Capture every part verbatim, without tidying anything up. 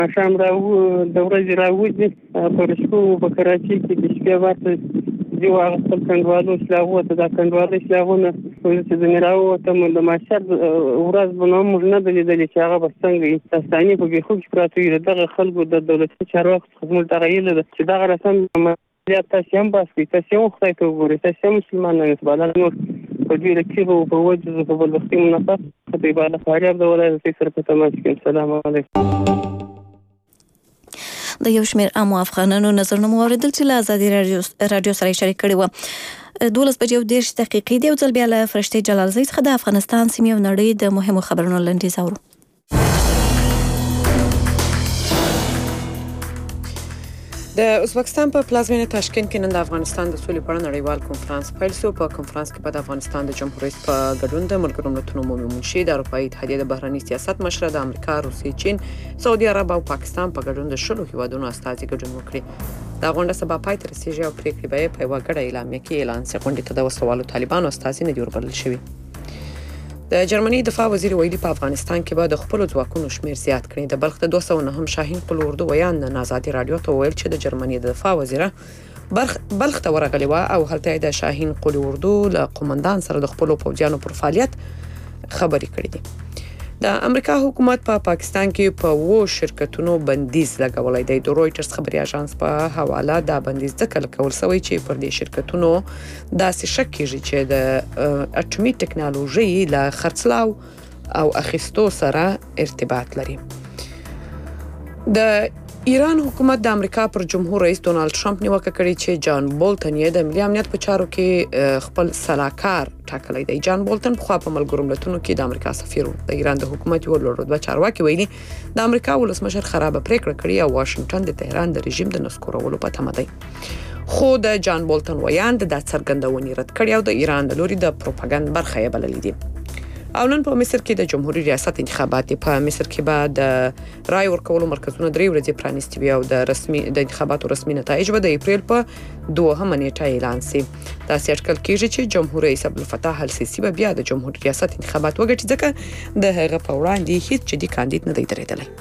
شام راو د ورځې راوځي په رشکو په کراچي کې د شپې ورته جو هغه خپل کندوالو سلاغو ته دا کندوالو سلاغونه چې د میراو ته د ماشر ورځ بنو موږ نه دلیدلې چې هغه بسنګ تاسانی په بيخو کې پراته وي دغه خلکو د دولتي چارواکو خدمت تغییر ده چې دغه رسم یا تاسو هم باسي تاسو هم خدای ته وګورئ تاسو مسلمانان یې بلل نور په دې کې په وجه په بل وخت منافق په بالا فاریاب د ولایت سره په تماس کې السلام علیکم. د یو شمېر عامو افغانانو نظرونه مو اوریدل چې له ازادي راډیو راډیو سره شریک کړي وو. دولس بجې او دېرش دقیقې دی او ځل بیا له فرشتې جلالزۍ څخه د افغانستان سیمې او نړۍ د مهمو خبرونو لنډیز اورو. د ازبکستان په پلازمینه تاشکند کې نن د افغانستان د سولې په اړه نړیوال کنفرانس پیل شو. په کنفرانس کې د افغانستان د جمهور رئیس په ګډون د ملګرو ملتونو عمومي منشي، د اروپایي اتحادیې د بهرني سیاست مشره، د امریکا، روسیې، چین، سعودي عرب او پاکستان په ګډون د شلو هیوادونو استازي ګډون وکړي. دا غونډه سبا پای ته رسیږي او پریکړې به په یوه ګډه اعلامیه کې اعلان شي. غونډې ته د وسلوالو طالبانو استازي نه دي وربلل شوي. د جرمني دفاع وزیر ویلي په افغانستان کې به د خپل ځواکونو شمیر زیات کړي. د بلخ د دوه سوه نهم شاهین قل اردو ویان نن ازادي راډیو ته ویل چې د جرمني د دفاع وزیره بلخ بلخ ته ورغلی و او هلته د شاهین قل اردو له قومندان سره د خپل پوځیانو پر فعالیت خبرې کړې دي. د امریکا حکومت په پا پاکستان کې په وو شرکتونو بندیز لګولای دی. د رويټرز خبري اژانس په حواله دا بندیز ځکه لګول شوی چې پر دې شرکتونو داسې شک کیږي چې د اټومي ټکنالوژي له خرڅلاو او اخیستو سره ارتباط لري. د ایران حکومت د امریکا پر جمهور رئیس ډونالد ټرمپ نیوکه کړې چې جان بولټن یې د ملي امنیت په چارو کې خپل سلاکار ټاکلی دی. جان بولټن په خوا په ملګرو ملتونو کې د امریکا سفیر و. د ایران د حکومت یو لوړ رتبه چارواکي ویلي د امریکا ولسمشر خرابه پریکړه کړې او واشنگټن د تهران د رژیم د نسکورولو په تمه دی. خو د جان بولټن ویاند د څرګندونې رد کړی او د ایران د لوري د پروپاګاندا برخه یې بللې دي. او نن په مصر کې د جمهوریت ریاست انتخابات په مصر کې به د رای ورکولو مرکزونه درې ورځې پرانیستي وي او د رسمي د انتخاباتو رسمي نتایج به د اپریل په دوهمه نیټه اعلان شي. دا اټکل کېږي چې جمهور رئیس عبدالفتاح السیسی به بیا د جمهوریت ریاست انتخابات وګټي ځکه د هغه په وړاندې هیڅ جدي کاندید نه دی درېدلی.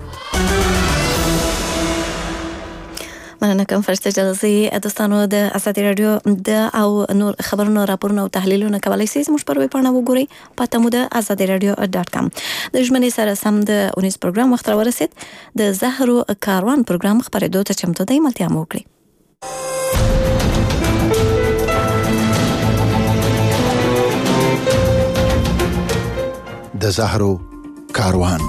مننه کوم فرشته جلالزۍ. دوستانو د ازادي راډیو د او نور خبرونو راپورونه او تحلیلونه کولای شئ زموږ پر ویب پاڼه وګورئ. پته مو د ازادي راډیو ډاټ کام. د ژمنې سره سم د اونیز پروګرام وخت راورسید. د زهرو کاروان پروګرام خبرېدو ته چمتو دی. ملتیا مو وکړئ. د زهرو کاروان.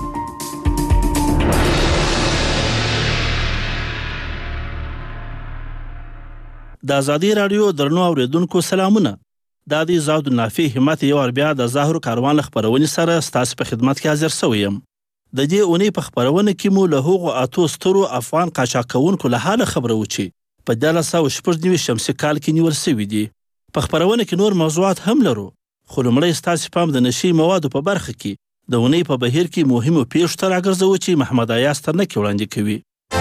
د ازادي راډیو درنو اوریدونکو سلامونه. د دې زاود نافي همت یو بیا د زهرو کاروان خبرونه سره ستاسو په خدمت کې حاضر شوم. د دې اونۍ په خبرونه کې مو له هغو اتو سترو افغان قاچاقونکو له حاله خبرو وچی په دغه ساو شپږ شمسي کال کې نیول شوی دی. په خبرونه کې نور موضوعات هم لرو. خو لمړی ستاسو پام د نشي موادو په برخه کې د اونۍ په بهیر کې مهمو پیښو ته راګرځو چې محمد ایاز تر نه کې وړاندې کوي.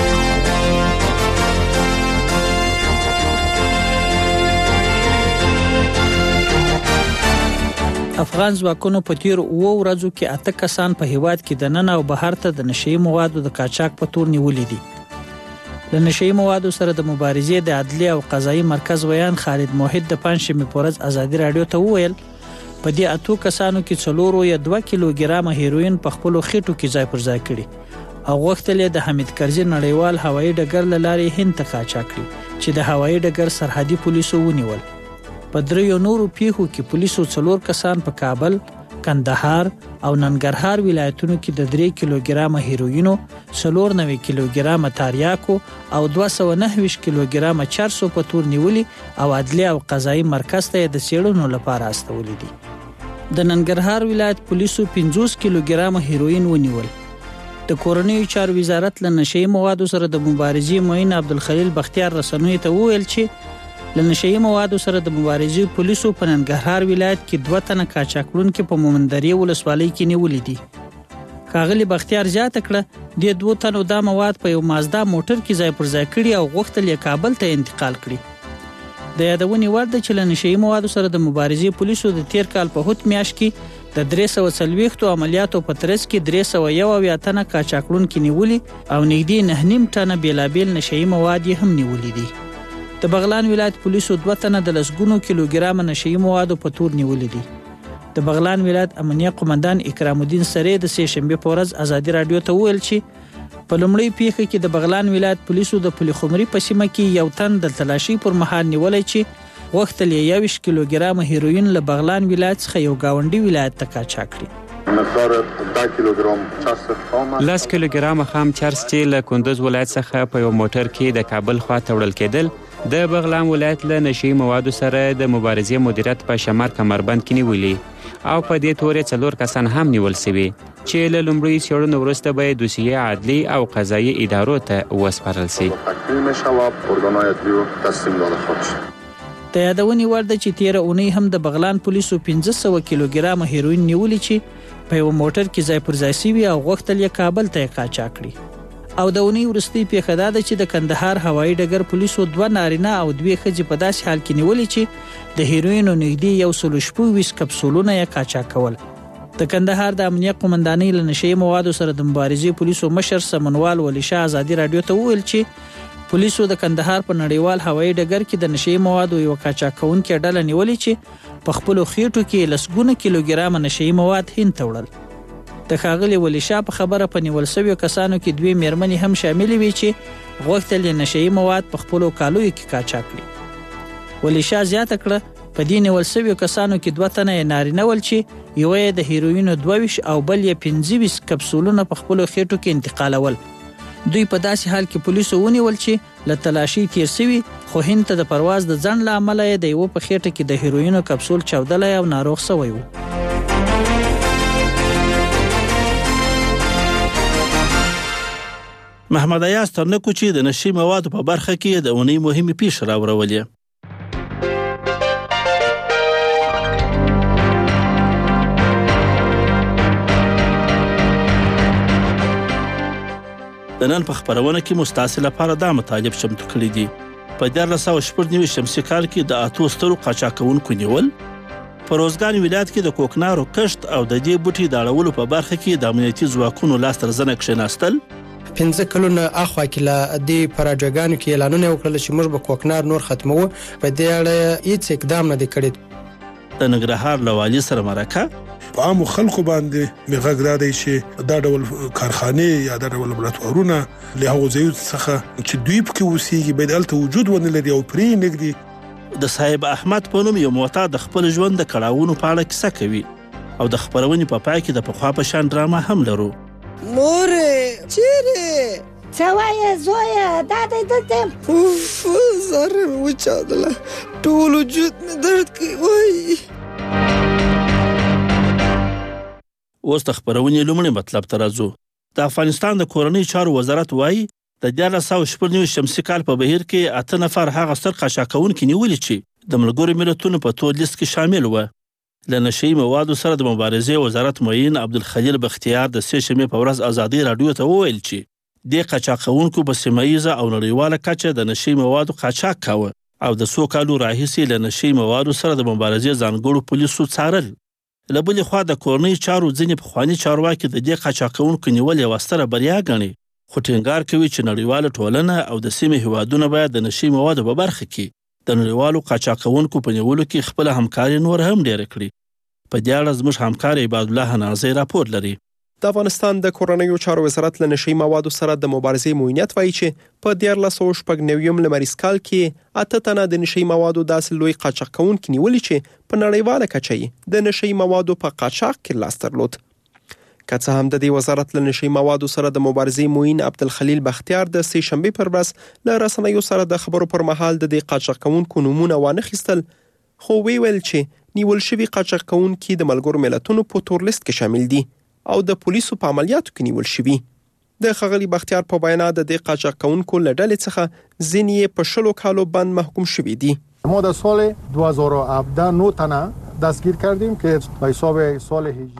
افغان ځواکونو په تیرو اوو ورځو کې اته کسان په هیواد کې د ننه او بهر ته د نشي موادو د قاچاق په تور نیولې دي. د نشي موادو سره د مبارزې د عدلي او قضایي مرکز ویان خالد موحد د پنځشنبې په ورځ ازادي راډیو ته وویل په دې اتو کسانو کې څلورو یا دوه کیلوګرامه هیروین په خپلو خېټو کې ځای پر ځای کړي او غوښتل یې د حمید کرزي نړیوال هوایي ډګر له لارې هند ته قاچاق کړي چې د هوایي ډګر سرحدي پولیسو ونیول. په دریو نورو پیښو کې پولیسو څلور کسان په کابل، کندهار او ننګرهار ولایتونو کې د درې کیلوګرامه هیروینو، څلور نوي کیلوګرامه تاریاکو او دوه سوه نهه ویشت کیلوګرامه چرسو په تور نیولي او عدلي او قضایي مرکز ته د څېړنو لپاره استولي دي. د ننګرهار ولایت پولیسو پنځوس کیلوګرامه هیروین ونیول. د کورنیو چارو وزارت له نشي موادو سره د مبارزې معین عبدالخلیل بختیار رسنیو ته وویل چې له نشي موادو سره د مبارزې پولیسو په ننګرهار ولایت کې دوه تنه قاچاقونکي په مومندرې ولسوالۍ کې نیولي دي. ښاغلي بختیار زیاته کړه د دوه تنو دا مواد په یو مازدا موټر کې ځای پر ځای کړي او غوښتل یې کابل ته انتقال کړي. د یادونې وړ ده چې له نشي موادو سره د مبارزې پولیسو د تیر کال په هوت میاشت کې د درې سوه څلوېښتو عملیاتو په ترڅ کې درې سوه یو اویا تنه قاچاقړونکي نیولي او نږدې نهه نیم ټنه بېلابېل نشهیي مواد یې هم نیولي دي. د بغلان ولایت پولیسو دوه تنه د لسګونو کیلوګرامه نشهیي موادو په تور نیولي دي. د بغلان ولایت امنیه قومندان اکرام الدین سری د سې شنبې په ورځ ازادي راډیو ته وویل چې په لومړۍ پیښه کې د بغلان ولایت پولیسو د پل خمري په سیمه کې یو تن د تلاشي پر مهال نیولی چې غوښتل یې یویشت کیلوګرامه هیروین له بغلان ولایت څخه یو ګاونډي ولایت ته قاچاق کړي. لس کیلوګرامه خام چرس چې له کندوز ولایت څخه په یو موټر کې د کابل خوا ته وړل کېدل د بغلان ولایت له نشهیي موادو سره د مبارزې مدیریت په شمار کمربند کې نیولي او په دې تورې څلور کسان هم نیول سوي چې له لومړي څېړنو وروسته به یې دوسیې عدلي او قضایي ادارو ته وسپارل سي. د یادونې وړ ده چې تیره اونۍ هم د بغلان پولیسو پنځه سوه کیلوګرامه هیروین نیولي چې په یو موټر کې ځای پر ځای سوي او غوښتل یې کابل ته یې قاچاق کړي. او د اونۍ وروستۍ پیښه دا ده چې د کندهار هوایي ډګر پولیسو دوه نارینه او دوې ښځې په داسې حال کې نیولي چې د هیروینو نږدې یو سل شپږ کپسولونه یې قاچاق کول. د کندهار د امنیه قومندانۍ له نشهیي موادو سره د مبارزې پولیسو مشر سمنوال ولی شاه ازادي راډیو ته وویل چې پولیسو د کندهار په نړیوال هوایي ډګر کې د نشهیي موادو یو قاچاق کوونکې ډله نیولې چې په خپلو خېټو کې لسګونه کیلوګرامه نشهیي مواد هند ته وړل. د ښاغلي ولی شاه په خبره په نیول سویو کسانو کې دوې میرمنې هم شاملې وې چې غوښتل یې نشهیي مواد په خپلو کالیو کې قاچاق کړي. ولی شاه زیاته کړه په دې نیول سویو کسانو کې دوه تنه یې نارینه ول چې یو یې د هیروینو دوه ویشت او بل یې پنځه ویشت کپسولونه په خپلو خېټو کې انتقالول. دوی په داسې حال کې پولیسو ونیول چې له تلاشي تیر سوي خو هند ته د پرواز د ځنډ له امله یې د یوه په خېټه کې د هیروینو کپسول چاودلی او ناروغ سوی و. محمد ایاز ترنکو چې د نشهیي موادو په برخه کې د اونۍ مهمې پیښې راوړولې. د نن په خپرونه کې مو ستاسې لپاره دا مطالب چمتو کړي دي. په دیارلس سوه شپږ نوي شمسي کال کې د اتو سترو قاچاقونکو نیول، په روزګان ولایت کې د کوکنارو کښت او د دې بوټي د اړولو په برخه کې د امنیتي ځواکونو لاس تر زنه کښېناستل. پنځه کلونه اخوا کې له دې پراجګانو کې اعلانونه وکړل چې موږ به کوکنار نور ختمو. په دې اړه هیڅ اقدام نه دی کړی. د ننګرهار له والي سره مرکه په عامو خلکو باندې مې غږ را دی چې دا ډول کارخانې یا دا ډول لابراتوارونه له هغو ځایونو څخه چې دوی پکې اوسېږي باید هلته وجود ونه لري او پرې یې نږدي. د صاحب احمد په نوم یو معتاد د خپل ژوند د کړاوونو په اړه کیسه کوي او د خپرونې په پای کې د پخوا په شان ډرامه هم لرو. مورې چیرې څه وایې زویه دا دی دلته اوف زر مې وچاودله ټول وجود مې درد کوي وایي. اوس د خپرونې لومړی مطلب ته راځو. د افغانستان د کورنۍ چارو وزارت وایي د دیارلس سوه شپږ نوي شمسي کال په بهیر کې اته نفر هغه ستر قاچاقونکي نیولي چې د ملګرو ملتونو په تور لیست کې شامل وه. له نشهیي موادو سره د مبارزې وزارت معین عبدالخلیل بختیار د سې شنبې په ورځ ازادي راډیو ته وویل چې دې قاچاقونکو په سیمه ییزه او نړیواله کچه د نشهیي موادو قاچاق کاوه او د څو کالو راهیسې له نشهیي موادو سره د مبارزې ځانګړو پولیسو څارل. له بلې خوا د کورنۍ چارو ځینې پخواني چارواکي د دې قاچاقونکو نیول یوه ستره بریا ګڼي، خو ټینګار کوي چې نړیواله ټولنه او د سیمې هیوادونه باید د نشهیي موادو په برخه کې د نړیوالو قاچاقونکو په نیولو کې خپله همکاري نور هم ډیره کړي. په دې اړه زموږ همکار عباد الله حنازی راپور لري. د افغانستان د کورنیو چارو وزارت له نشهیي موادو سره د مبارزې معینیت وایي چې په دیارلس سوه شپږ نوي لمریز کال کې اته تنه د نشهیي موادو داسې لوی قاچاق کوونکي نیولي چې په نړیواله کچه یې د نشهیي موادو په قاچاق کې لاس درلود. که څه هم د دې وزارت له نشهیي موادو سره د مبارزې معین عبدالخلیل بختیار د سې شنبې پر ورځ له رسنیو سره د خبرو پر مهال د دې قاچاق کوونکو نومونه وانخیستل، خو ویل چې نیول شوي قاچاق کوونکي د ملګرو ملتونو په تور لیست کې شامل دي او د پولیسو په عملیاتو کې نیول شوي. د ښاغلي بختیار په بیان د دې قاچاق کوونکو له ډلې څخه ځینې په شلو کالو بند محکوم شوي دي. ما در سال دو هزار و هفده نه تنه دستگیر کردیم که به حساب سال هجری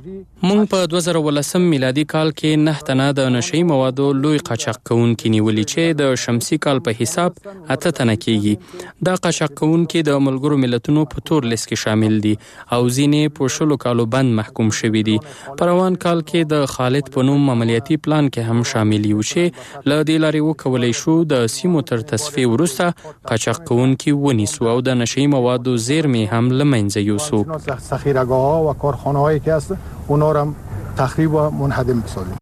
مونږ په دوه زره ولسم میلادي کال کې نه تنه د نشئی موادو لوی قاچاق کوونکي نیولي چې د شمسي کال په حساب اته تنه کېږي. دا قاچاق کوونکي د ملګرو ملتونو په تور لیست کې شامل دي او ځینې په شلو کالو بند محکوم شوي دي. په روان کال کې د خالد په نوم عملیاتي پلان کې هم شامل یو چې له دې لارې وکولی شو د سیمو تر تصفیې وروسته قاچاق کوونکي ونیسو او د نشئی موادو زیرمې هم له منځه یوسو. ذخیره‌گاه‌ها و کارخانه‌هایی که هست اونا را تخریب و منهدم بسازیم.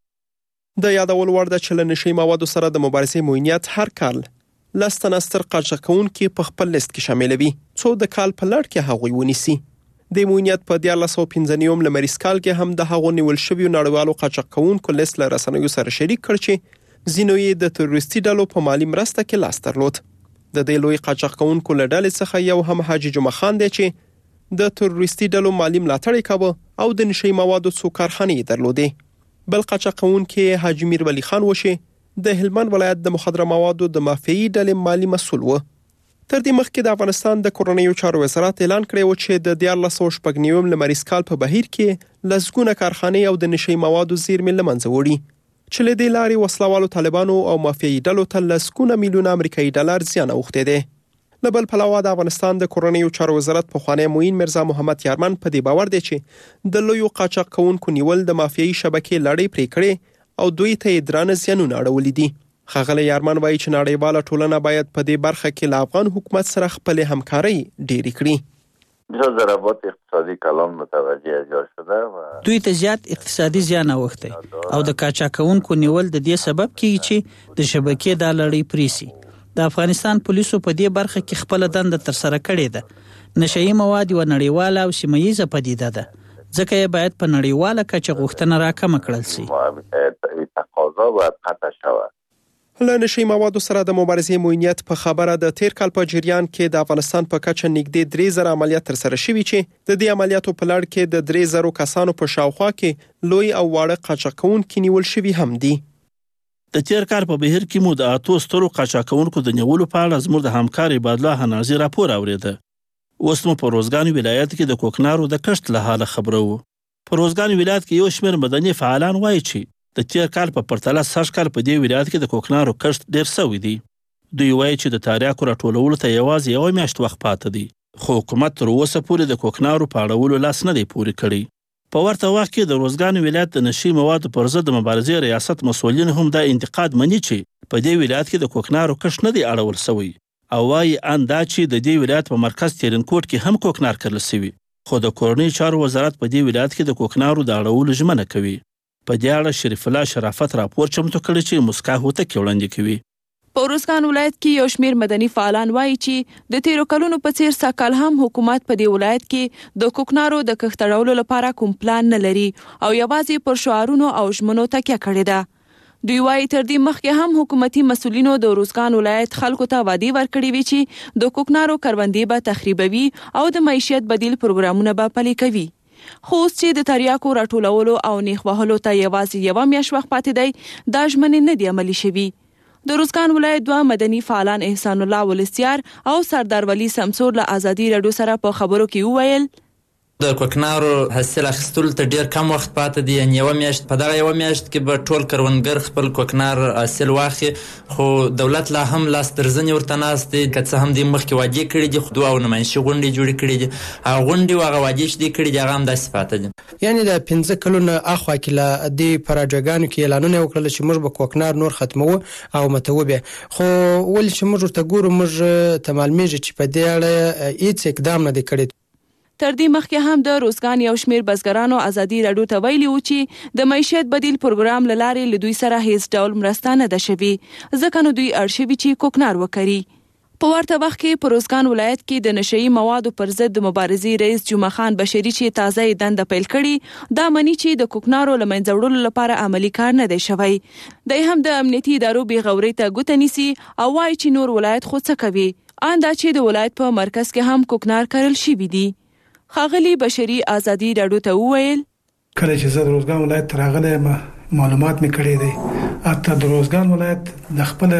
د یادول وړ ده چې له نشئی موادو سره د مبارزې موینیت هر کال لس تنه ستر قاچاق کوونکي په خپل لیست کې شاملوي څو د کال په لړ کې هغوی ونیسي. د موینیت په دیارلس سوه پنځه نوي لمریز کال کې هم د هغو نیول شویو نړیوالو قاچاق کوونکو لیست له رسنیو سره شریک کړ چې ځینو یې د تروریستي ډلو په مالي مرسته کې لاس درلود. د دې لوی قاچاق کوونکو له ډلې څخه یو هم حاجي جمعه خان دی چې د تروریستي ډلو مالی ملاتړ یې کاوه او د نشئی موادو څو کارخانې درلودې. بل قاچاق کوونکی حاجي میر ولی خان وشي د هلمند ولایت د مخدره موادو د مافیایي ډلې مالی مسؤل و. تر دې مخکې د افغانستان د کورنیو چارو وزارت اعلان کړی و چې د دیارلس سوه شپږ نوي لمریز کال په بهیر کې لسګونه کارخانې او د نشئی موادو زیرمې له منځه وړي چې له دې لارې وسلوالو طالبانو او مافیایي ډلو ته لسګونه میلیونه امریکایي ډالر زیان اوښتی دی. له بل پلوه د افغانستان د کورنیو چارو وزارت پخوانی معین مرزا محمد یارمن په دې باور دی چې د لویو قاچاق کوونکو نیول د مافیایي شبکې لړۍ پرې کړې او دوی ته یې درانه زیانونه اړولي دي. ښاغلی یارمن وایي چې نړیواله ټولنه باید په دې برخه کې له افغان حکومت سره خپلې همکارۍ ډېرې کړي. بسیار ضربات اقتصادی کلان متوجه اجرا شده و دوی ته زیات اقتصادي زیان اوښتی او د قاچاق کوونکو نیول د دې سبب کیږي چې د شبکې د لړۍ پریسي. د افغانستان پولیسو په دې برخه کې خپل دنده تر سره کړې ده. نشئی مواد یو نړیواله او سیمه ییزه پدیده ده ځکه یې باید په نړیواله کچه غوښتنه راکمه کړل شي. تقاضا باید قطع شود. له نشئی موادو سره د مبارزې موینیت په خبره د تیر کال په جریان کې د افغانستان په کچه نږدې درې زره عملیات تر سره شوي چې د دې عملیاتو په لړ کې د درې زرو کسانو په شاوخوا کې لوی او واړه قاچاق کوونکي نیول شوي هم دي. د تیر کال په بهیر کې مو د اتو سترو قاچاق کوونکو د نیولو په اړه زموږ د همکار عبادالله حنازي راپور اوریده. اوس مو په روزګان ولایت کې د کوکنارو د کښت له حاله خبرو. په روزګان ولایت کې یو شمېر مدني فعالان وایي چې د تیر کال په پرتله سږ کال په دې ولایت کې د کوکنارو کښت ډېر سوی دی. دوی وایي چې د تریاکو راټولولو ته یوازې یوه میاشت وخت پاته دی خو حکومت تر اوسه پورې د کوکنارو په اړولو لاس نه دی پورې کړی. په ورته وخت کې د روزګان ولایت د نشئی موادو پر ضد د مبارزې ریاست مسؤلین هم دا انتقاد مني چې په دې ولایت کې د کوکنارو کښت نه دی اړول سوی او وایي ان دا چې د دې ولایت په مرکز ترینکوټ کې هم کوکنار کرل سوي خو د کورنیو چارو وزارت په دې ولایت کې د کوکنارو د اړولو ژمنه کوي. په دې اړه شریف الله شرافت راپور چمتو کړی چې مسکا هوتک وړاندې کوي. په روزګان ولایت کې یو شمیر مدني فعالان وایي چې د تیرو کلونو په څیر ساکال هم حکومت په دې ولایت کې د کوکنارو د کښت اړولو لپاره کوم پلان نه لري او یوازې پر شعارونو او ژمنو تکیه کړې ده. دوی وایي تر دې مخکې هم حکومتي مسؤلینو د روزګان ولایت خلکو ته وعدې ورکړې وې چې د کوکنارو کروندې به تخریبوي او د معیشت بدیل پروګرامونه به پلي کوي. خو اوس چې د تریاکو راټولولو او نیخ وهلو ته یوازې یوه میاشت وخت پاتې دی دا ژمنې نه دي عملي شوي. د روزګان ولایت دوه مدني فعالان احسان الله ولسیار او سردار ولی سمسور له ازادي راډیو سره په خبرو کې وویل د کوکنارو حاصل اخیستلو ته ډیر کم وخت پاتې دی. یعنې یوه میاشت په دغه یوه میاشت کې به ټول کروندګر خپل کوکنار حاصل واخلي خو دولت لا هم لاس درزنې ورته ناست دی. که څه هم دوی مخکې وعدې کړي دي خو دوه او نمایشي غونډې جوړې کړي دي. هغه غونډې او هغه وعدې چې دوی کړي دي هغه هم داسې پاته دي. یعنې د پنځه کلونو اخوا کې له دې پراجګانو کې اعلانونه وکړل چې موږ به کوکنار نور ختمو او متوو بیا خو ولې چې موږ ورته ګورو موږ ته معلومیږي چې په دې اړه هېڅ اقدام نه دی کړی. تر دې مخکې هم د روزګان یو شمیر بزګرانو ازادي راډیو ته ویلي و چې د معیشت بدیل پروګرام له لارې له دوی سره هیڅ ډول مرسته نه ده شوې ځکه نو دوی اړ شوي چې کوکنار وکړي. په ورته وخت کې په روزګان ولایت کې د نشئی موادو پر ضد د مبارزې رئیس جمعه خان بشری چې تازه یې دنده پیل کړي دا مني چې د کوکنارو له منځه وړلو لپاره عملي کار نه دی شوی. دی هم د امنیتي ادارو بېغورۍ ته ګوته نیسي او وایي چې نور ولایت خو څه کوي ان دا چې د ولایت په مرکز کې هم کوکنار کرل شوي دي. ښاغلي بشری ازادي راډیو ته وویل کله چې زه د روزګان ولایت ته راغلی یم معلومات مې کړی دی حتی د روزګان ولایت د خپل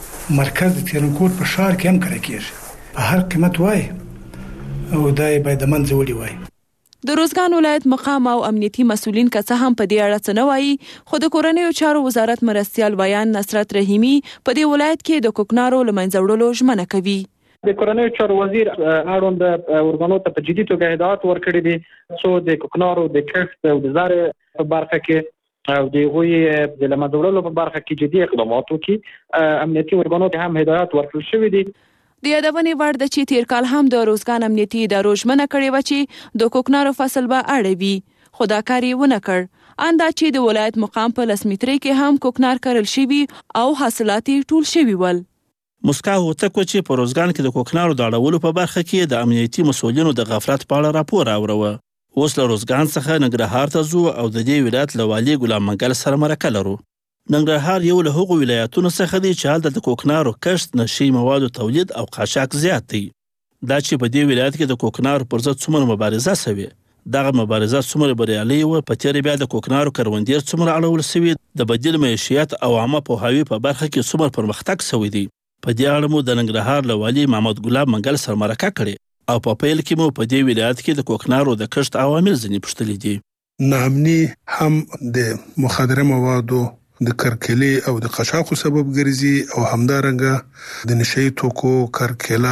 مرکز د ترینکوټ په ښار کې هم کړی کېږي په هر قیمت وای او دا یې باید د منځه وړي وای. د روزګان ولایت مقام او امنیتي مسؤلین که څه هم په دې اړه څه نه وایي، خو د کورنیو چارو وزارت مرستیال ویان نصرت رحیمي په دې ولایت کې د کوکنارو له منځه وړلو ژمنه کوي. د کورنیو چارو وزیر اړوند ارګانو ته په جدي توګه هدایت ورکړي دي څو د کوکنارو د کښت او د زراعت په برخه کې او د هغوی د له منځه وړلو په برخه کې جدي اقدامات وکړي. امنیتي ارګانو ته هم هدایت ورکړل شوی دی. د یادونې وړ ده چې تیر کال هم د روزګان امنیتي ادارو ژمنه کړې وه چې د کوکنارو فصل به اړوي، خو دا کار یې ونه کړ. ان دا چې د ولایت مقام په لس مترۍ کې هم کوکنار کرل شوي او حاصلات یې ټول شوي ول. مسکا هوتک چې په روزګان کې د کوکنارو د اړولو په برخه کې د امنیتي مسؤلینو د غفلت په اړه راپور راوړو. اوس له روزګان څخه ننګرهار ته ځو او د دې ولایت له والي ګلام منګل سره مرکه لرو. ننګرهار یو له هغو ولایتونو څخه دی چې هلته د کوکنارو کښت، نشي موادو تولید او قاچاق زیات دی. دا چې په دې ولایت کې د کوکنارو پر ضد څومره مبارزه شوې، دغه مبارزه څومره بریالۍ وه، په تېره بیا د کوکنارو کروندې څومره اړول شوي، د بدیل معیشت او عامه پوهاوي په برخه کې څومره پرمختګ شوی دی. په دې اړه مو د ننګرهار له والي محمد ګلاب منګل سره مرکه کړې او په پیل کې مو په دې ولایت کې د کوکنارو د کښت عوامل ځینې پوښتلي دي. ناامني هم د مخدره موادو د کرکلې او د قاچاقو سبب ګرځي او همدارنګه د نشي توکو، کرکله،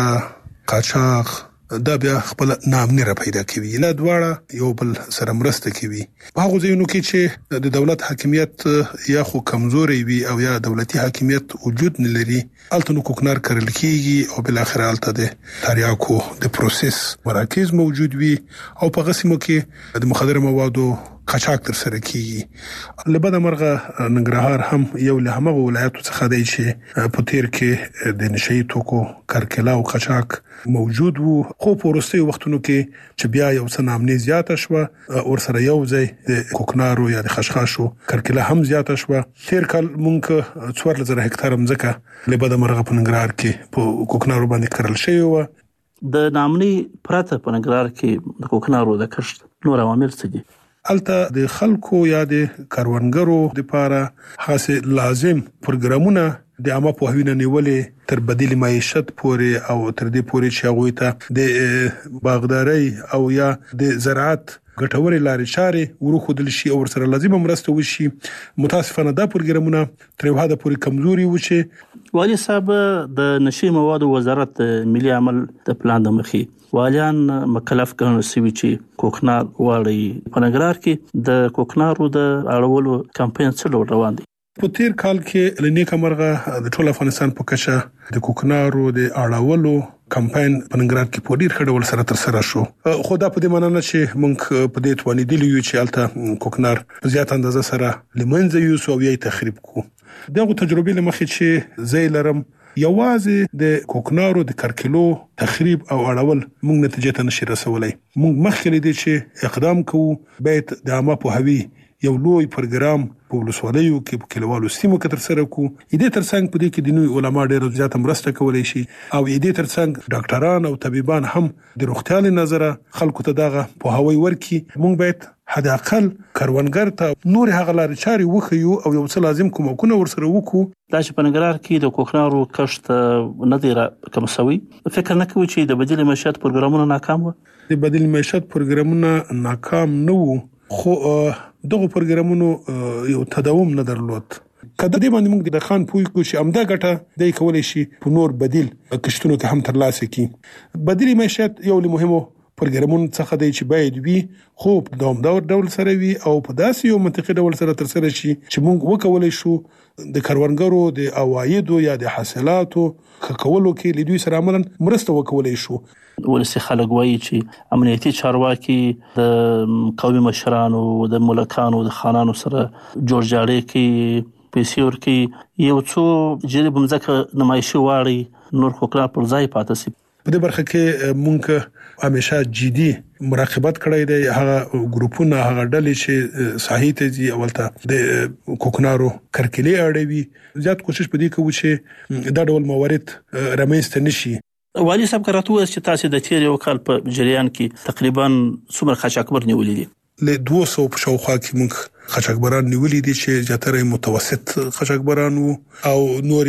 قاچاق دا بیا خپل ناامني را پیدا کوي. لا دواړه یو بل سره مرسته کوي. په هغو ځایونو کې چې د دولت حاکمیت یا خو کمزوري وي او یا دولتي حاکمیت وجود نه لري، هلته نو کوکنار کرل کېږي او بالاخره هلته د تریاکو د پروسس مراکز موجود وي او په هغه سیمو کې د مخدره موادو قاچاق تر سره کېږي. له بده مرغه ننګرهار هم یو له همغو ولایاتو څخه دی چې په تیر کې د نشي توکو، کرکله او قاچاق موجود وو، خو په وروستیو وختونو کې چې بیا یو څه ناامني زیاته شوه، ورسره یو ځای د کوکنارو یا د خشخاشو کرکله هم زیاته شوه. تیر کال مونږ څوارلس زره هکتاره مځکه له بده مرغه په ننګرهار کې په کوکنارو باندې کرل شوې وه. د ناامني پرته په ننګرهار کې د کوکنارو د کښت نور عوامل څه دي؟ الته د خلکو یا د کاروانګرو لپاره خاصه لازم پروګرامونه د عامه پوهاوي نه نیولې تر بدیل معیشت پورې او تر دې پورې چې هغوی ته د باغدارۍ او یا د زراعت ګټورې لارې چارې ورښودل شي او ورسره لازمه مرسته وشي. متاسفانه دا پروګرامونه تر یو حده پورې کمزوري وو. چې والي صاحب د نشي موادو وزارت ملي عمل د پلان د مخې والیان مکلف ګڼل شوي چې کوکنار واړوي. په ننګرهار کې د کوکنارو د اړولو کمپاین څه ډول روان دی؟ په تیر کال کې له نیکه مرغه د ټول افغانستان په کچه د کوکنارو د اړولو کمپاین په ننګرهار کې په ډیر ښه ډول سره ترسره شو. خو دا په دې معنی نه چې موږ په دې توانېدلي یو چې هلته کوکنار په زیات اندازه سره له منځه یوسو او یې تخریب کړو. دغه تجربې له مخې چې زه یې لرم، یوازې د کوکنارو د کرکلو تخریب او اړول موږ نتیجې ته نشي رسولی. موږ مخکې له دې چې اقدام کوو باید د عامه پوهاوي یو لوی پروګرام په ولسوالیو کې په کلیوالو سیمو کې ترسره کړو. دې ترڅنګ په دې کې د نوي علما ډېره زیاته مرسته کولی شي او دې ترڅنګ ډاکټران او طبيبان هم د روغتیا له نظره خلکو ته دغه پوهاوی ورکړي. موږ باید حد اقل کروندګر ته نور هغه لارې چارې وښیو او یو څه لازم کومکونه ورسره وکړو. دا چې په ننګرهار کې د کوکنارو کښت نه دی کم شوی، فکر نه کوي چې د بدیل معیشت پروګرامونه ناکام وو؟ د بدیل معیشت پروګرامونه ناکام نه وو، خو دغه پروګرامونو یو تداوم نه درلود. کله دې باندې موږ د خان پوي کو چې امدا ګټه د کولای شي په نور بدیل کښتونو کې هم ترلاسه کړي. بدیل معیشت یو له مهمو پروګرامونو څخه دی چې باید وي، خو په دوامدار ډول سره وي او په داسې یو منطقي ډول سره ترسره شي چې موږ وکولای شو د کروندګرو د عوایدو یا د حاصلاتو کولو کې له دوی سره عملاً مرسته وکولای شو. ولسی خلک وایي چې امنیتي چارواکي د قومي مشرانو، د ملکانو، د خانانو سره جوړ جاړی کې پیسې ورکوي، یو څو جریب مځکه نمایشي واړي، نور کوکنار پر ځای پاتې شي. په دې برخه کې موږ همیشه جدي مراقبت کړی دی. هغه ګروپونه، هغه ډلې چې ساحې ته ځي اولته د کوکنارو کرکلې اړوي، زیات کوشش په دې کوو چې دا ډول موارد رامنځته نشي. والي صاحب که راته ووایاست چې تاسې د تېر یو کال په جریان کې تقریبا څومره قاچاقبر نیولي دي؟ له دوه سوه په شاوخوا کې موږ قاچاقبران نیولي دي چې زیاتره متوسط قاچاقبران وو او نور یې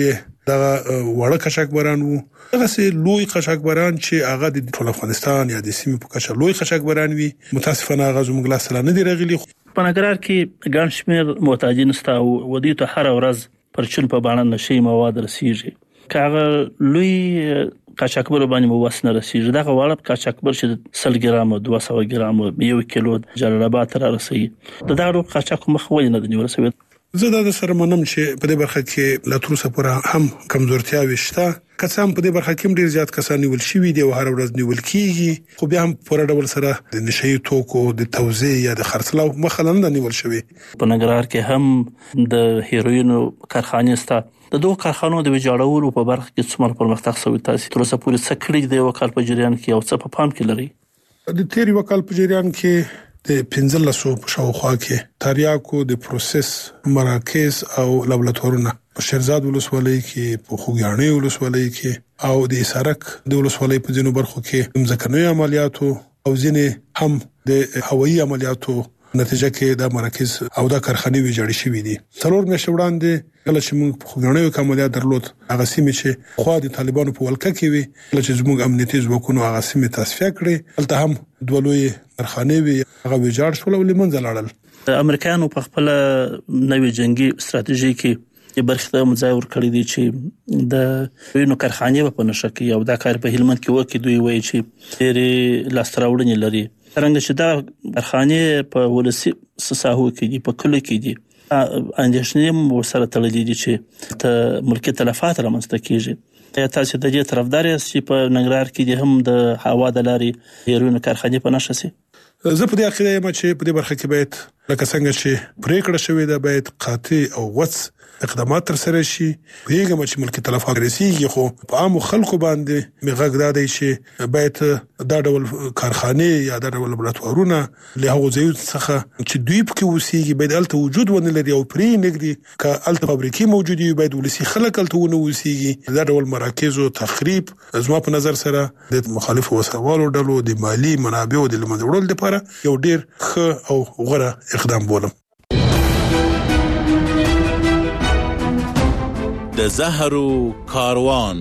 دا وړه قاچاقبران وو. هغه سي لوی قاچاقبران چې هغه د ټول افغانستان یا د سیمې په کچه لوی قاچاقبران وي، متاسفانه هغه زموږ لاس ته نه دی راغلي. په ننګرهار کې ګڼ شمېر محتاجین شته او ودې ته هره ورځ پر چون په باندې نشي مواد رسیږي. که هغه لوی قاچاقبر باندې مو وسنه رسیږي، دغه واړه قاچاقبر چې سل ګرام دوه سوه ګرام یو کیلو جلال آباد ته رسي، د دغه قاچاق مخ ولې نه دی نیول شوی؟ زه دا سره منم چې په دې برخه کې لا تر اوسه پورې هم کمزورتیاوې شته. که څه هم په دې برخه کې ډیر زیات کسان نیول شوي دي او هر ورځ نیول کیږي، خو بیا هم پوره ډول سره د نشي توکو د توزیع یا د خرڅلاو مخه نه نیول شوی. په ننګرهار کې هم د هیروینو کارخانې شته. د دوه کارخانو د ویجاړولو په برخه کې څومره پرمختګ شوی؟ تاسو تر اوسه پورې څه کړی دی وکال په جریان کې او څه په پام کې لري؟ د تیری وکال په جریان کې د پنځلسو په شاوخوا کې تریاکو د پروسس مراکز او لابراتوارونه په شیرزاد ولسوالۍ کې، په خوږیاڼي ولسوالۍ کې او د اسارک د ولسوالۍ په ځینو برخو کې ځمکني عملیاتو او ځینې هم د هوایي عملیاتو نتیجه کې د مراکز او د کارخانې ویجاړې شوې دي. څلور میاشتې وړاندې کله چې موږ په خوږیاڼي کې عملیات درلود، هغه سیمې چې خوا د طالبانو په ولکه کې وي، کله چې زموږ امنیتي ځواکونو هغه سیمې تصفیه کړې، هلته هم دوه لوی کارخانې وي هغه ویجاړ شول او له منځه لاړل. امریکایانو په خپل نوې جنگي ستراتیژي کې برخه ته مځای ورکړی دی چې د وینو کارخانې په نشه کې او دا کار په هلمند کې وکړي. دوی وایي چې ډېرې لاستراوړنې لري، څنګه چې دا کارخانې په ولسي ساحو کې دي، په کلو کې دي، اندېښنې مو سره تړلې دي چې ته ملکي تلفات رامنځته کیږي. یا تاسو د دې طرفدار یاست چې په ننګرهار کې هم د هوا د لارې هیروینو کارخانې په نشه سي؟ زه په دې عقیده یم چې په دې برخه کې باید لکه څنګه چې پریکړه شوې ده باید قاطع او وڅ اقدامات تر سره شي. پیغام چې ملکي تلفات رسیږي، خو په عام خلکو باندې میغږ دا دی چې باید دا ډول کارخانې یا دا ډول لابراتوارونه له هغو ځایونو څخه چې دوی پکې اوسېږي باید هلته وجود ونه لري او پرې نږدې که هلته فابریکې موجودې وي باید ولسي خلک هلته ونه اوسېږي. دا ډول مراکزو تخریب زما په نظر سره د مخالفو وسلوالو ډلو د مالي منابعو د له منځه وړلو لپاره یو ډیر ښه او غوره اقدام بولم. د زهرو کاروان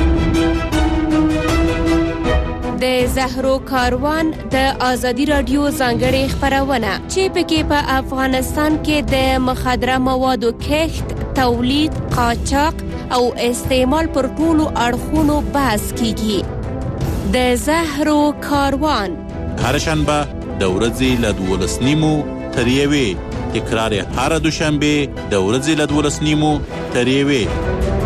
د زهرو کاروان د ازادي رادیو ځانګړې خبرونه چې پکې په افغانستان کې د مخدره موادو کښت، تولید، قاچاق او استعمال پر ټولو اړخونو بحث کیږي. د زهرو کاروان هر شنبه د ورځې له دولس نیمو تر یوې، تکرار هر دوشنبه د ورځې له دولس نیمو تر یوې.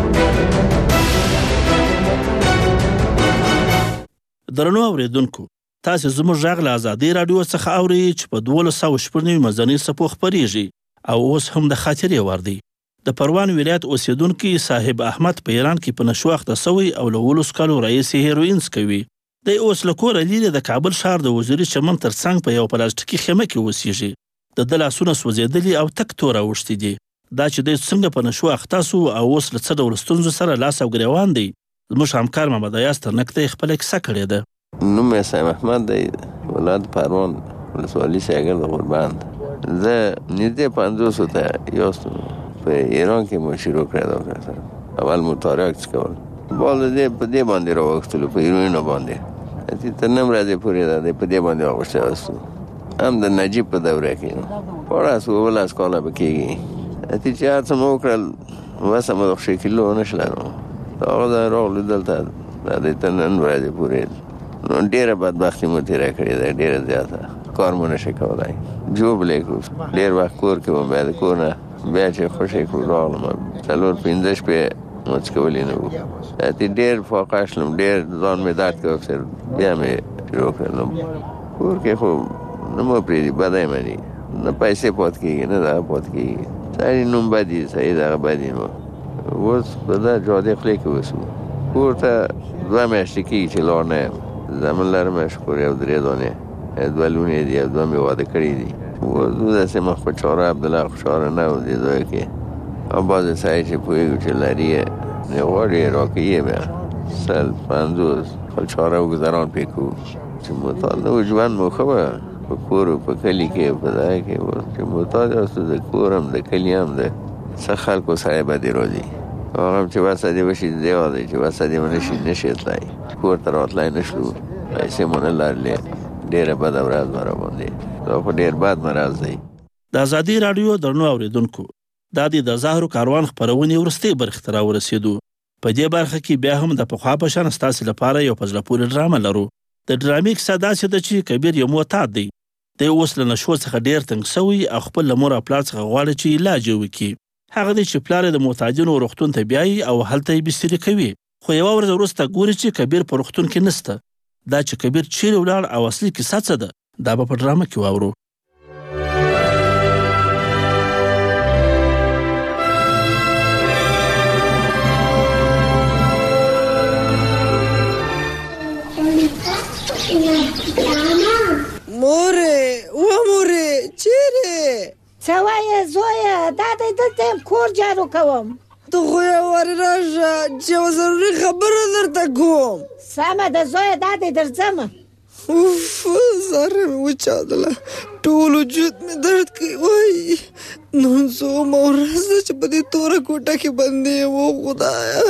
درنو اوریدونکو، تاسو زموږ غږ له ازادي رادیو څخه اورئ چې په دولس سوه شپږ نوي مزني څپو خپرېږي او اوس هم د خاطرې وړ دی. د پروان ولایت اوسیدونکي صاحب احمد په ایران کې په نشو اخته سوی او له ولس کالو رئیس هیروین څکوي. د اوس له کوره لرې د کابل ښار د وزیري چمن تر څنګ په یو پلاستیکي خیمه کې اوسېږي. د ده لاسونه سوځېدلي او تک توره اوښتي دي. دا چې دی څنګه په نشو اخته سو او اوس له څه ډول ستونزو سره لاس او ګریوان دی، زموږ همکار محمد ایاز ترنک ته خپله کیسه کړې ده. نوم یې صاحب احمد دی، ولایت پروان ولسوالي سیګر د غوربند. زه نږدې پنځوسو ته یاستم. په ایران کې مو شروع کړی ده. اول مو تاریک څکول، بال دې په دې باندې راوښتلو، په هیروینو باندې چې تر نیم ورځې پورې ده په دې باندې واغوستی وستو. هم د نجیب په دوره کې پاړه سو اوولس کاله به کېږي چې هر څه مو وکړل وسه مو د ښه کیلو ونه شلم. هغه ځای راغلو دلته د تر نن ورځې پورې نو ډېره بدبختي مو تېره کړې ده، ډېره زیاته کار مو نشي کولی. جوبلی کړو، ډېر وخت کور کې وم، بیا د کور نه بیا چې خوشی کړو راغلم، څلور پنځه شپې مو څکولي نه وو. اتې ډېر فاقه شلم، ډېر ځان مې درد کوي، بیا مې شروع کړلم. کور کې خو نه مو پرېږدي، بدی مني، نه پیسې پاتې کېږي نه دغه پاتې کېږي. سړي نوم بدي، صحیح دغه بدي نو اوس په دا جادې خولې کې وسو. کور ته دوه میاشتې کېږي چې لاړ نه یم. زمن لرم شکر یو درې دانې دوه لونې دي او دوه مې واده کړي دي. اوس داسې مخ په چاره عبدالله خوشحاله نه و دې ځای کې. او بعضې سړی چې پوهېږو چې لري یې نه غواړي یې راکوي بیا سل پنځوس خپل چاره وګذران پرې کوو چې محتاط نه و. ژوند مو ښه وه په کور په کلي کې په ځای کې. اوس چې محتاط یاستو د کور هم د کلي هم د څه خلکو سړی به دې راځي هغه چې وسادي وشي دی وای چې وسادي ونشي نشي تلای کور تر وتلای نشو پیسې مونږ لارلې ډېر بد ورځ مره باندې دا په ډېر بد مرز دی د ازادي رادیو درنو اوریدونکو دا د زهرو کاروان خبرونه ورستي برخه تر ورسېدو په دې برخه کې بیا هم د پخوا په شان ستاسو لپاره یو پزله پورې ډرامه لرو د ډرامې کیسه داسې ده چې کبیر یو معتاد دی د اوس له نشو څخه ډیر تنګ شوی او خپل لمر خپل څخه غواړي چې علاج وکړي هغه د چې پلار د معتادینو روغتون ته بیاي او هلته یې بستری کوي خو یو ورځ وروسته ګوري چې کبیر په روغتون کې نشته دا چې کبیر چیرې ولاړ او اصلي کیسه څه ده دا به په ډرامه کې واورو مورې و مورې چیرې څه وایې زویه دا دی دلته یم کور جارو کوم ته خو یې ور راشه چې یوه ضروري خبره درته کوم سمه ده زویه دا دی درځمه اوف زهره مې وچاودله ټول وجود مې درد کوي وایي نن څومه ورځ ده چې په دې توره کوټه کې بندي یم او خدایه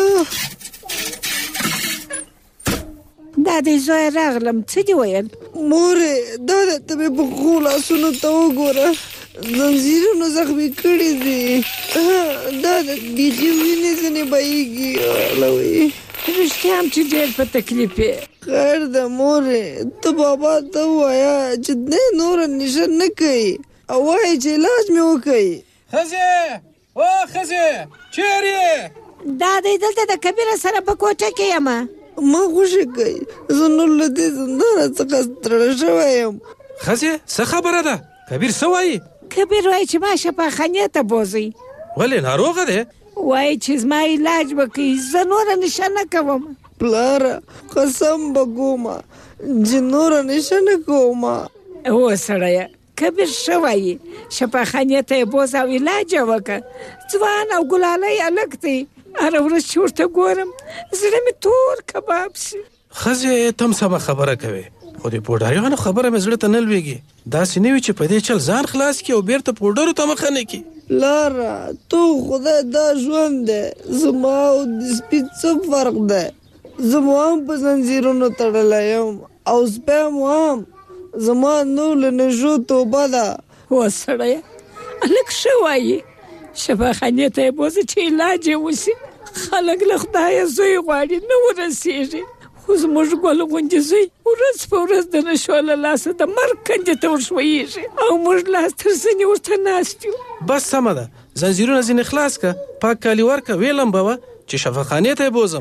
دا دی زویه راغلم څه دې ویل مورې دا دی ته مې په ښو لاسونو ته وګوره زنځیرونو زخمي کړي دي دا د بیخي وینې ځینې بهیږي لوی رښتیا هم چې ډېر په تکلیف یې خیر ده مورې ته بابا ته ووایه چې دی نوره نشه نه کوي او وایي چې علاج مې وکوي ښځې او ښځې چیرې یې دا دی دلته د کبیره سره په کوټه کې یم ما خوشي کوي زه نور له دې زندانه څخه ستړی شوی یم ښځې څه خبره ده کبیر څه وایي کبیر وایي چې ما شفاخانې ته بوځئ ولې ناروغه دی وایي چې زما علاج وکړي زه نوره نشه نه کوم پلاره قسم به کومه چې نوره نشه نه کوم هو سړیه کبیر ښه وایي شفاخانې ته یې بوځه او علاج یې وکړه ځوان او ګلالی هلک دی هره ورځ چې ورته ګورم زړه مې تور کباب شي ښځې ته هم سمه خبره کوې خو د پوډاریانو خبره مې زړه ته نه لوېږي داسې نه وي چې په دې چل ځان خلاص کړي او بیرته پوډرو ته مخه نه کړي لاره تو خدای دا ژوند دی زما او د سپي څه فرق دی زما هم په زنځیرونو تړلی یم او سپی مو هم زما نور له نشو توبه ده هو سړیه هلک ښه وایي شفاخانې ته یې بوځه چې علاج یې وشي خلک له خدایه زوی غواړي نه ورسېږي خو زموږ ګل غوندې زوی ورځ په ورځ د نشو له لاسه د مرګ کندې ته ورښویېږي او موږ لاس تر زنې ورته ناست یو بس سمه ده زنځیرونه ځینې خلاص که پاک کالي ورکه ویې لمبوه چې شفاخانې ته یې بوځم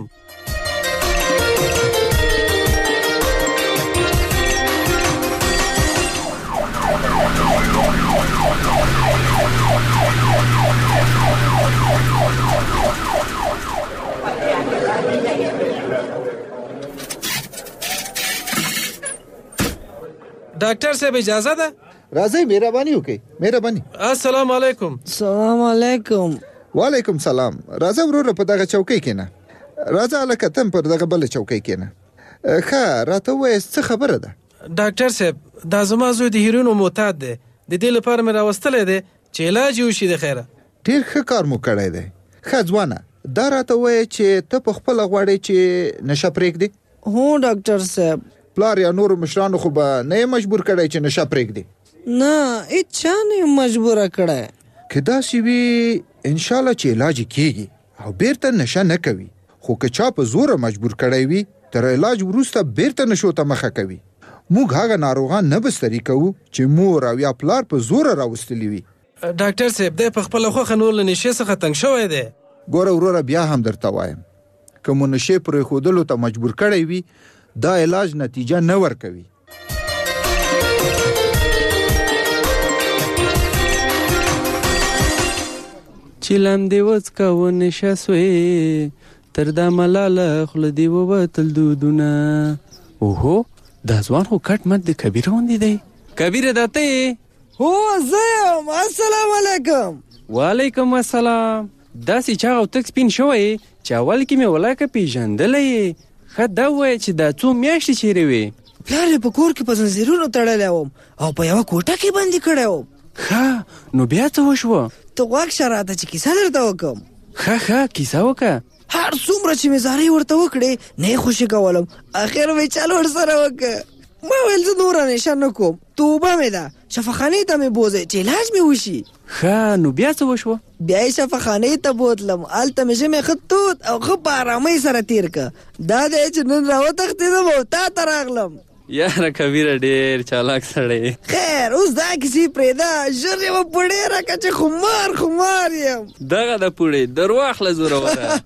ډاکټر صاحب اجازه ده راځئ مهرباني وکړئ مهرباني السلام علیکم سلام علیکم وعلیکم سلام راځه وروره په دغه چوکۍ کېنه راځه هلکه ته پر دغه بله چوکۍ کېنه ښه راته ووایه څه خبره ده ډاکټر صاحب دا زما زوی د هیروینو معتاد دی د دې لپاره مې راوستلی دی چې علاج یې وشي د خیره ډېر ښه کار مو کړی دی ښه ځوانه دا راته ووایه چې ته په خپله غواړې چې نشه پرېږدې هو ډاکټر صاحب پلار یا نورو مشرانو خو به نه یې مجبور کړی چې نشه پرېږدې نه هېڅ چا نه یې مجبوره کړی که داسې وي انشاءالله چې علاج یې کېږي او بیرته نشه نه کوي خو که چا په زوره مجبور کړی وي تر علاج وروسته بیرته نشو ته مخه کوي موږ هغه ناروغان نه بستري کوو چې مور او یا پلار په زوره راوستلي وي ډاکټر صاحب دی په خپله خوښه نور له نشې څخه تنګ شوی دی ګوره وروره بیا هم درته وایم که مو نشې پرېښودلو ته مجبور کړی وي دا علاج نتیجه نه ورکوي چې لاندې وڅکه ونشه سوې تر دا ملاله خوله دې ووتل دودونه اوهو دا ځوان خو کټ مټ د کبیره غوندې دی کبیره دا ته یې هو زه یم السلام علیکم وعلیکم السلام داسې چاغ او تک سپین شوی چې اول کې مې ولاکه پېژندلی یې ښه دا ووایه چې دا څو میاشتې چیرې وې پلار یې په کور کې په زنځیرونو تړلی وم او په یوه کوټه کې بندي کړی وم ښه نو بیا څه وشوه ته غوږ شه راته چې کیسه درته وکړم ښه ښه کیسه وکړه. هر څومره چې مې زارۍ ورته وکړې نه یې خوشي کولم، اخر مې چل ورسره وکړه. ما ویل زه نوره نشه نه کوم، توبه مې ده، شفاخانې ته مې بوځئ چې علاج مې وشي. ښه نو بیا څه وشوه؟ بیا یې شفاخانې ته بوتلم، هلته مې ژمی ښه تود او ښه په ارامۍ سره تیر که. دا دی چې نن راوتښتېدم او تا ته راغلم. یاره کبیره ډېر چالاک سړی. خیر اوس دا کیسې پرېږده، ژر یې وپوړې راکړه چې خمار خمار یم. دغه د پوړې در واخله زوروره.